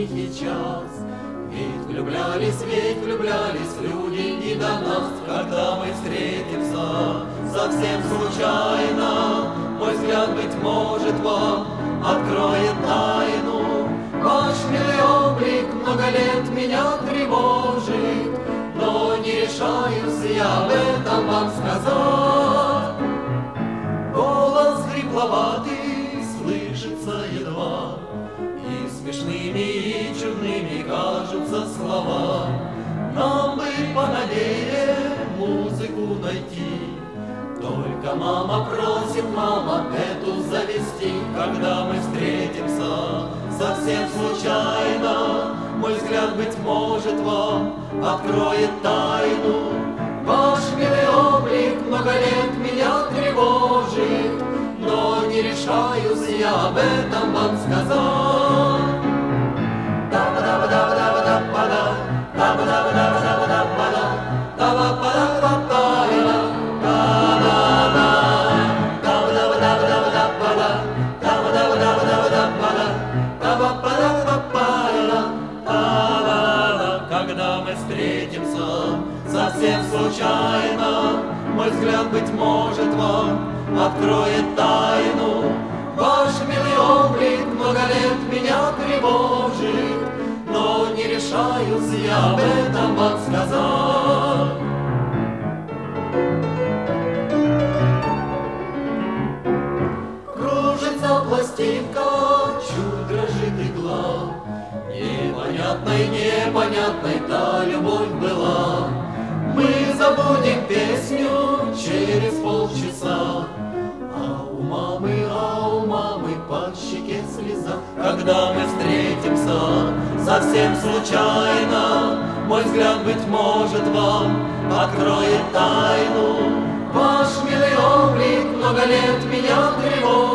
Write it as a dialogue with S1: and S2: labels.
S1: тихий час. Ведь влюблялись люди и до нас, когда мы встретимся совсем случайно. Мой взгляд, быть может, вам откроет тайну. Ваш милый облик много лет меня тревожит, но не решаюсь я об этом вам сказать. Голос хрипловатый слышится едва, и смешными и чудными кажутся слова. Нам бы поновее музыку найти, только мама просит, мама, эту завести. Когда мы встретимся совсем случайно, мой взгляд, быть может, вам откроет тайну. Ваш милый облик много лет меня тревожит, но не решаюсь я об этом вам сказать. Когда мы встретимся совсем случайно, мой взгляд, быть может, вам откроет тайну. Ваш милый облик много лет меня тревожит, но не решаюсь я об этом вам сказать. Кружится пластинка, чуть дрожит игла, непонятной та любовь была. Мы забудем песню через полчаса, а у мамы по щеке слеза. Когда мы встретимся совсем случайно, мой взгляд, быть может, вам откроет тайну. Ваш милый облик много лет меня тревожит,